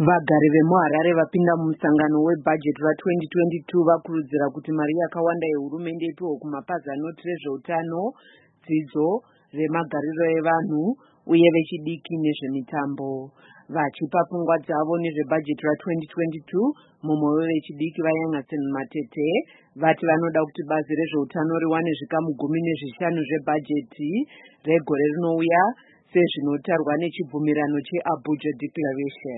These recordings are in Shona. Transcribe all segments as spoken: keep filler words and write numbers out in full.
Vagari vemuHarare vapinda mumusangano webhajeti ra-twenty twenty-two vakurudzira kuti mari yakawanda yehurumende ipiwe kumapazi anoti rezveutano, dzidzo, remagariro evanhu uye vechidiki nezvemitambo. Vachipa pfungwa dzavo nezvebhajeti ra-twenty twenty-two, mumwe wevechidiki Vayangatsen Matete vati vanoda kuti bazi rezveutano riwane zvikamu gumi nezvishanu zvebhajeti regore rinouya sezvinotarwa nechibvumirano cheAbuja Declaration.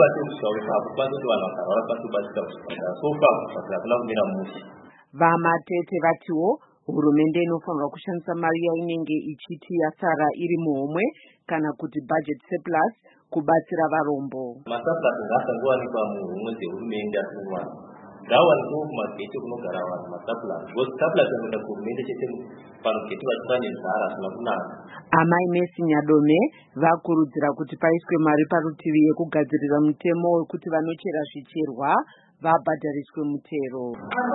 VaMatete vatiwo hurumende inofanirwa kushandisa mari yainenge ichiti yasara iri muhomwe kana kuti budget surplus kubatsira varombo. Gawan ku kumageti kunogara vanhu masapula ngosapula kuenda kuhurumende chete panogeti vachifana nezara zvinokuna. Amai Messi Nyadome vakurudzira kuti paiswe mari parutivi yekugadzirira mutemo wekuti vanochera zvicherwa vabhadhariswe mutero.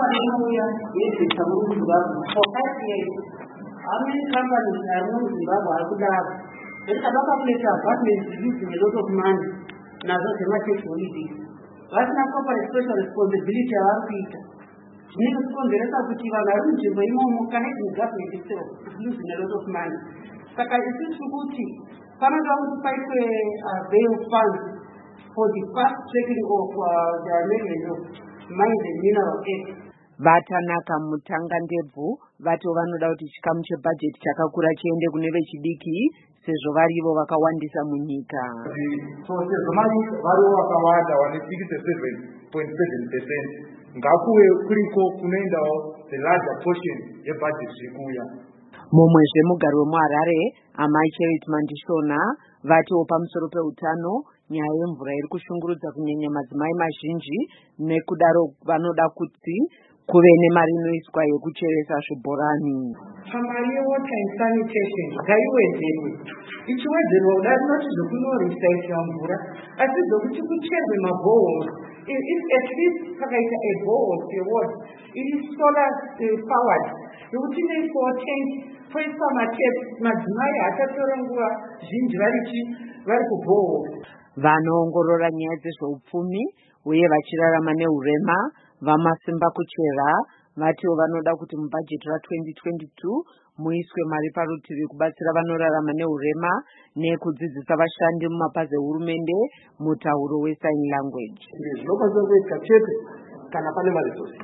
Vasina corporate social responsibility yavari kuita zvine kukonzeresa kuti vanhu vari munzvimbo imomo connecting government itself is losing a lot of money. Saka isisi kuti panoda kuti paitwe bail funds for the fast tracking of uh, the amendment of Mines and Mineral Act. Vatanaka Mutanga Ndebvu vato vanoda kuti chikamu chebhajeti chakakura chiende kune vechidiki sezvo varivo vakawandisa munyika. So sezvo mari varivo vakawanda vane sixty-seven point seven percent ngakuwe kuriko kunoendawo the larger portion yebhajeti zvikuya. Mumwezve mugari wemuHarare Amai Charity Mandishona vatiwo pamusoro peutano nyaya yemvura iri kushungurudza kunyanya madzimai mazhinji nekudaro vanoda kuti kuve nemari inoiswa yekucheresa zvibhorani. Pamari yewater and sanitation ngaiwedzerwe. Ichiwedzerwa kudai rinoti zvokunorisaisa mvura asi zvokuti kucherwe mabhohos. If at least pakaita a borehole yewater iri solar powered yokuti inoiswawo tank poiswa matepi madzimai hachatora nguva zhinji vari kuborehole. Vanoongorora nyaya dzezveupfumi uye vachirarama neurema vamasimba kuchera vatiwo vanoda kuti mubhajeti ra-twenty twenty-two muiswe mari parutivi kubatsira vanorarama neurema nekudzidzisa vashandi mumapazi ehurumende mutauro wesign language. Zvinokwanisa kuitika chete kana pane marisosi.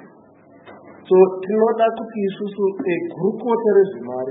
So tinoda kuti isusu gurukota rezvemari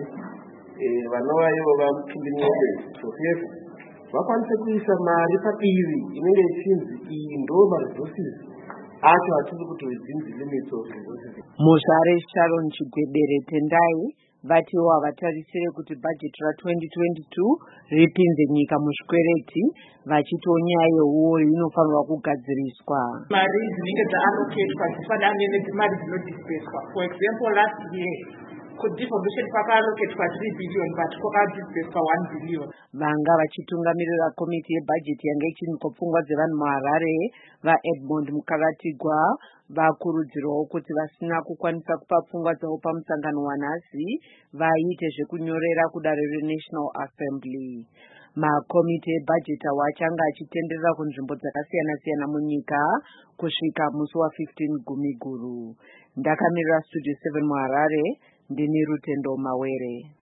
vanova ivo vapindimwende sosefu vakwanise kuisa mari padivi inenge ichinzi iyi ndo maresources acho hatisi kuti within the limits of resources. Muzvare Sharon Chigwebere Tendai vatiwo havatarisire kuti bhajeti ra-twenty twenty-two ripinze nyika muzvikwereti vachitiwo nyaya yeuori inofanirwa kugadziriswa. Mari dzinenge dzaallocatwa dzifanane nedzimari dzinodisperswa. For example, last year kudistribution kwakaallocatwa three billion but kwakadisperswa one billion. Vanga vachitungamirira komiti yebhajeti yanga ichinyikwa pfungwa dzevanhu muHarare vaEdmond Mukaratigwa vakurudzirwawo kuti vasina kukwanisa kupa pfungwa dzavo pamusangano wanhasi vaite zvekunyorera kudare reNational Assembly. Makomiti ebhajeti awo achanga achitenderera kunzvimbo dzakasiyana-siyana munyika kusvika musi wa-fifteen Gumiguru. Ndakamirira Studio seven muHarare ndini Rutendo Mawere.